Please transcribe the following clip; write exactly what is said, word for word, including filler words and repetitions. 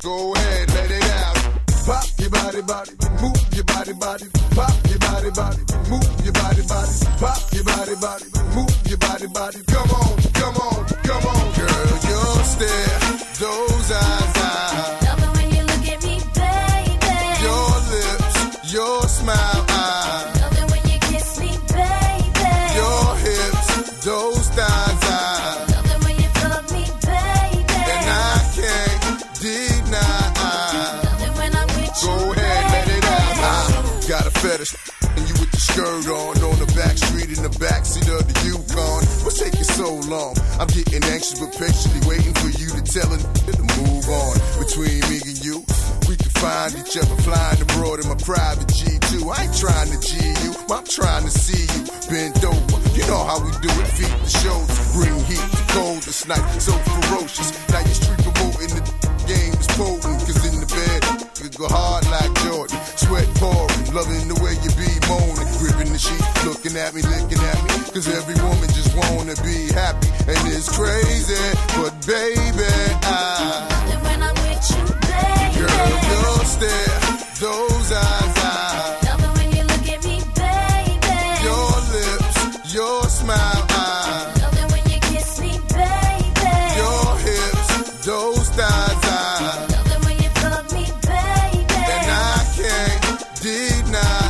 Go ahead, let it out. Pop your body, body, move your body, body. Pop your body, body, move your body, body. Pop your body, body, move your body, body. Come on, come on, come on, girl, your stare, those eyes, eyes. Love it when you look at me, baby. Your lips, your smile, eyes. Love it when you kiss me, baby. Your hips, those thighs, eyes. Love it when you fuck me, baby. And I can't deny. Love it when I'm with you, Go ahead, let it out. I got a fetish. And you with the skirt on, on the back street in the backseat of the Yukon. What's taking so long? I'm getting anxious but patiently waiting for you to tell it to move on. Between me and you, we can find each other flying abroad in my private G two. I ain't trying to G you, I'm trying to see you bent over. You know how we do it, feet the shoulders, bring heat to cold this night, so ferocious. Now you street promoting the game is potent, cause in the bed, you go hard like Jordan, sweat pouring, loving the way you be moaning, gripping the sheet, looking at me, licking at me, cause every woman just wanna be happy, and it's crazy, but baby, I Love it when I'm with you, baby. girl, your stare, those eyes, I Love it when you look at me, baby. your lips, your smile, I Love it when you kiss me, baby. your hips, those thighs, I Love it when you fuck me, baby. and I can't deny.